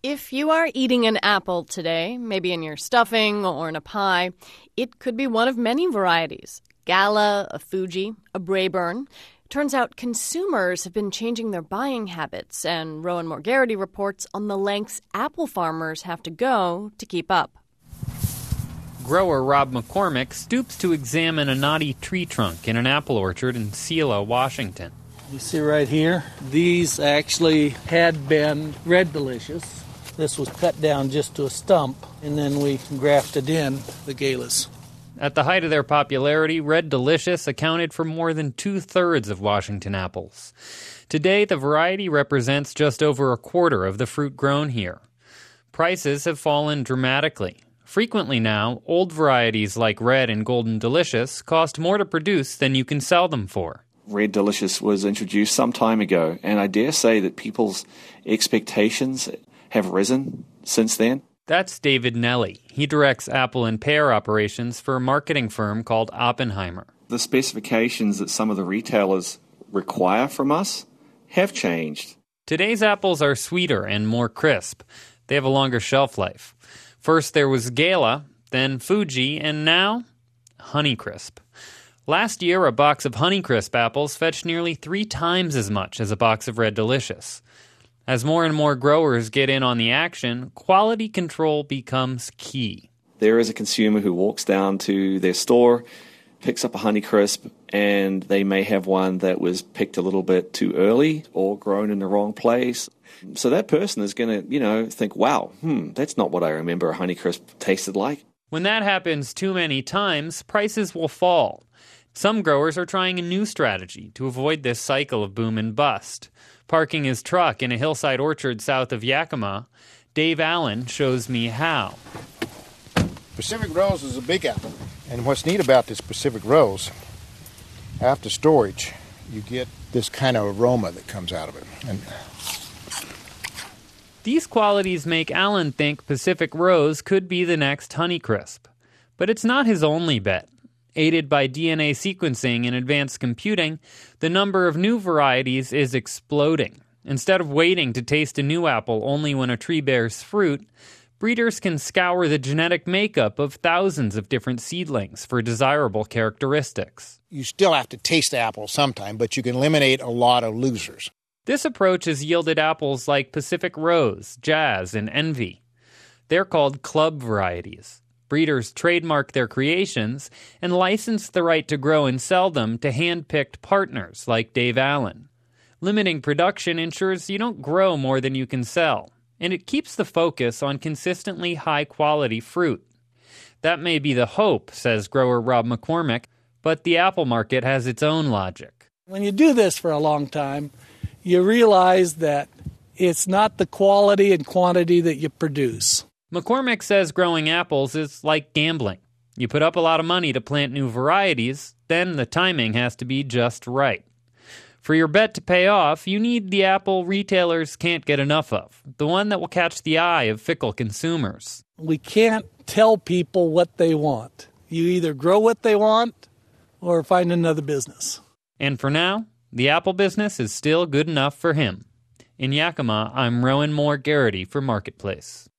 If you are eating an apple today, maybe in your stuffing or in a pie, it could be one of many varieties. Gala, a Fuji, a Braeburn. Turns out consumers have been changing their buying habits, and Rowan Morgarity reports on the lengths apple farmers have to go to keep up. Grower Rob McCormick stoops to examine a knotty tree trunk in an apple orchard in Selah, Washington. You see right here, these actually had been Red Delicious. This was cut down just to a stump, and then we grafted in the Galas. At the height of their popularity, Red Delicious accounted for more than 2/3 of Washington apples. Today, the variety represents just over a quarter of the fruit grown here. Prices have fallen dramatically. Frequently now, old varieties like Red and Golden Delicious cost more to produce than you can sell them for. Red Delicious was introduced some time ago, and I dare say that people's expectations have risen since then. That's David Nelly. He directs apple and pear operations for a marketing firm called Oppenheimer. The specifications that some of the retailers require from us have changed. Today's apples are sweeter and more crisp. They have a longer shelf life. First there was Gala, then Fuji, and now Honeycrisp. Last year, a box of Honeycrisp apples fetched nearly 3 times as much as a box of Red Delicious. As more and more growers get in on the action, quality control becomes key. There is a consumer who walks down to their store, picks up a Honeycrisp, and they may have one that was picked a little bit too early or grown in the wrong place. So that person is going to, think, wow, that's not what I remember a Honeycrisp tasted like. When that happens too many times, prices will fall. Some growers are trying a new strategy to avoid this cycle of boom and bust. Parking his truck in a hillside orchard south of Yakima, Dave Allen shows me how. Pacific Rose is a big apple. And what's neat about this Pacific Rose, after storage, you get this kind of aroma that comes out of it. And these qualities make Allen think Pacific Rose could be the next Honeycrisp. But it's not his only bet. Aided by DNA sequencing and advanced computing, the number of new varieties is exploding. Instead of waiting to taste a new apple only when a tree bears fruit, breeders can scour the genetic makeup of thousands of different seedlings for desirable characteristics. you still have to taste the apple sometime, but you can eliminate a lot of losers. This approach has yielded apples like Pacific Rose, Jazz, and Envy. They're called club varieties. Breeders trademark their creations and license the right to grow and sell them to hand-picked partners like Dave Allen. Limiting production ensures you don't grow more than you can sell, and it keeps the focus on consistently high-quality fruit. That may be the hope, says grower Rob McCormick, but the apple market has its own logic. When you do this for a long time, you realize that it's not the quality and quantity that you produce. McCormick says growing apples is like gambling. You put up a lot of money to plant new varieties, then the timing has to be just right. For your bet to pay off, you need the apple retailers can't get enough of, the one that will catch the eye of fickle consumers. We can't tell people what they want. You either grow what they want or find another business. And for now, the apple business is still good enough for him. In Yakima, I'm Rowan Moore Garrity for Marketplace.